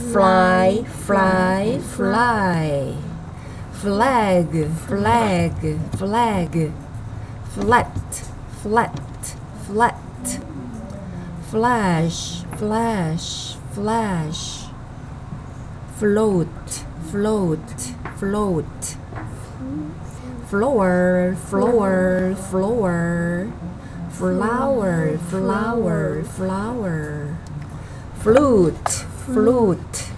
fly, fly, fly. Flag, flag, flag. Flat, flat, flat. Flash, flash, flash. Float, float, float. Floor, floor, floor. Flower, flower, flower. Flute, flute,